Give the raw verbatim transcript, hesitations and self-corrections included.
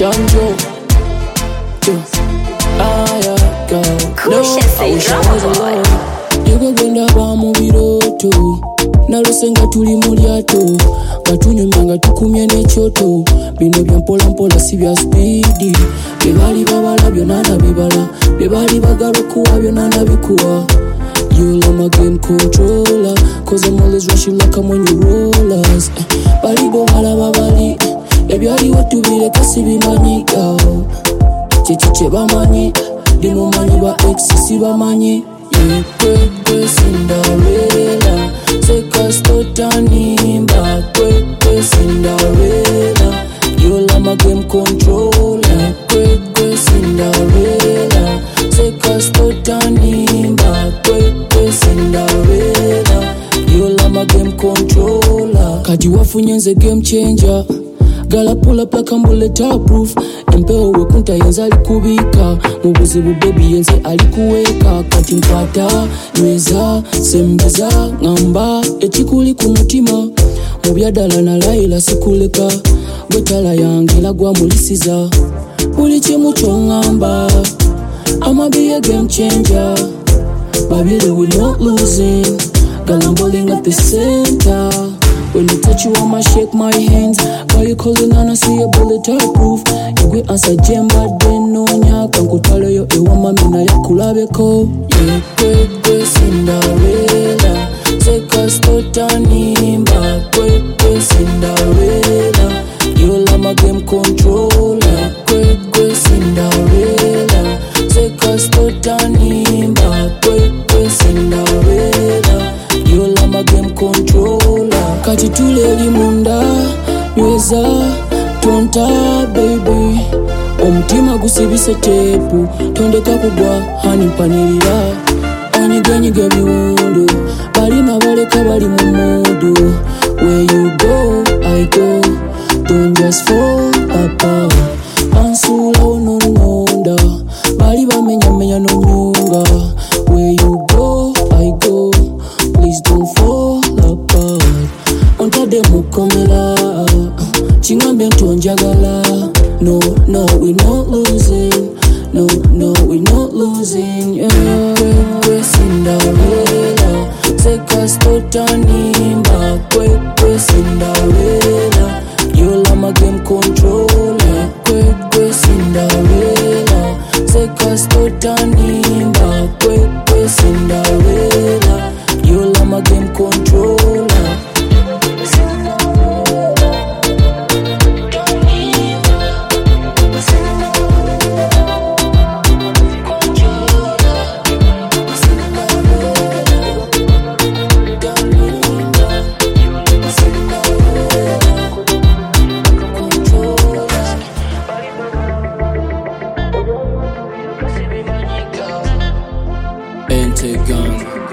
Shanjo. Ah, yeah, go. No, I wish I was alone. Yego genda ba mu biroto. Nalose nga tuli mu lyato. Nga tunyumya nga tukumye n'ekyoto. Bino bya mpola mpola si bya speedi. Bye bali babala byonna nabibala. Bye bali bagala okuwa byonna nabikuwa. You'll am a game controller. Cause I'm always rushing like I'm on your rollers. Bali bo bala babali. Ebyali watubireka si bimanyi. Chichiche bamanyi. Dino manyi ba ex si bamanyi. Yeah, quick, quick, Cinderella. Take us to Tanimba. Quick, quick, Cinderella. You'll am a game controller. Quick, quick, Cinderella. Take us to Tanimba. Quick, quick, Cinderella. You'll am a game controller. Kati wafunye nze game changer. Gala pull up like I'm bulletproof. Empeo wekunta yenze alikubika. Mubuzibu baby yenze alikuweka. Kati nkwata, nweza, sembeza, ngamba ekikuli ku mutima. Mubyadala na layila sikuleka. Bwetala yange lagwa mulisiza. Buli kimu kyongamba. I'ma be a game changer. Babili we not losing. Girl, I'm balling at the center. When I touch you, I'ma shake my hands. Why you calling on? I see a bulletproof. You go answer jemba deno nya. Kankutalo yo ewa mamina ya kulabeko. Yeah, quick, quick, Cinderella. Take us to Tanimba. Quick, quick, Cinderella. You'll have my game controller. Quick, quick, Cinderella. Take us to Tanimba. Quick, quick, Cinderella. You'll have my game controller. Kati tuleli munda, nyweza, tonta baby. Omutima gusibise tepu, tondeka kugwa, hani mpanirira. Onyigenyiga biwundu, balina baleka bali mu mudu. Where you go, I go, don't just fall apart. Ansula onononda, bali bamenya menya no nyunga. Where you go, I go, please don't fall apart. Ontade mukomela, chingambe ntonjagala. No, no, we're not losing. No, no, we're not losing. Yeah, we're Cinderella. Take us to Tanimba. Quick, quick, Cinderella. You'll have my game controller. Quick, quick, Cinderella. Take us to Tanimba. Quick, quick, Cinderella. You'll have my game controller. Pentagon.